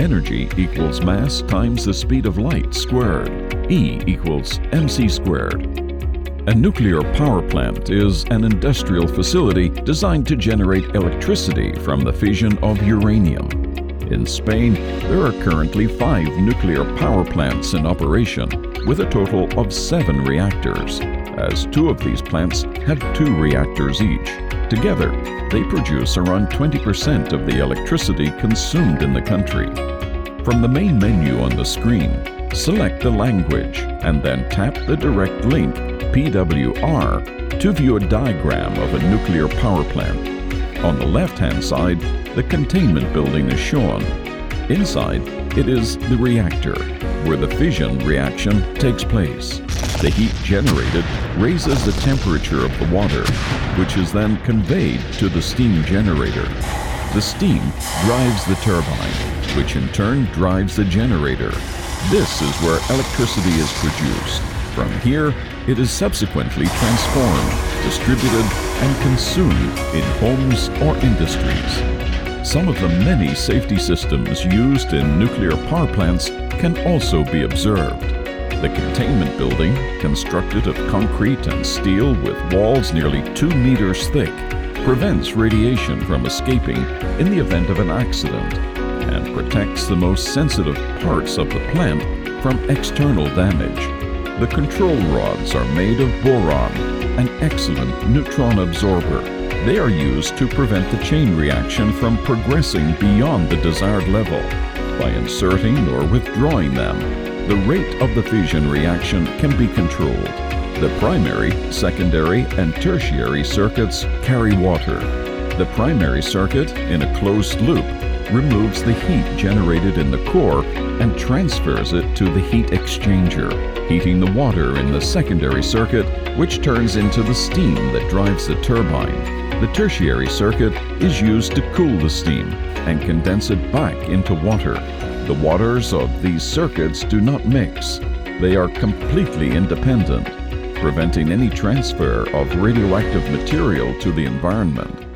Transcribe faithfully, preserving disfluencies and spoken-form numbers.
Energy equals mass times the speed of light squared. E equals mc squared. A nuclear power plant is an industrial facility designed to generate electricity from the fission of uranium. In Spain, there are currently five nuclear power plants in operation, with a total of seven reactors, as two of these plants have two reactors each. Together, they produce around twenty percent of the electricity consumed in the country. From the main menu on the screen, select the language and then tap the direct link P W R to view a diagram of a nuclear power plant. On the left-hand side, the containment building is shown. Inside, it is the reactor, where the fission reaction takes place. The heat generated raises the temperature of the water, which is then conveyed to the steam generator. The steam drives the turbine, which in turn drives the generator. This is where electricity is produced. From here, it is subsequently transformed, distributed, and consumed in homes or industries. Some of the many safety systems used in nuclear power plants can also be observed. The containment building, constructed of concrete and steel with walls nearly two meters thick, prevents radiation from escaping in the event of an accident and protects the most sensitive parts of the plant from external damage. The control rods are made of boron, an excellent neutron absorber. They are used to prevent the chain reaction from progressing beyond the desired level. By inserting or withdrawing them, the rate of the fission reaction can be controlled. The primary, secondary, and tertiary circuits carry water. The primary circuit, in a closed loop, removes the heat generated in the core and transfers it to the heat exchanger, heating the water in the secondary circuit, which turns into the steam that drives the turbine. The tertiary circuit is used to cool the steam and condense it back into water. The waters of these circuits do not mix. They are completely independent, preventing any transfer of radioactive material to the environment.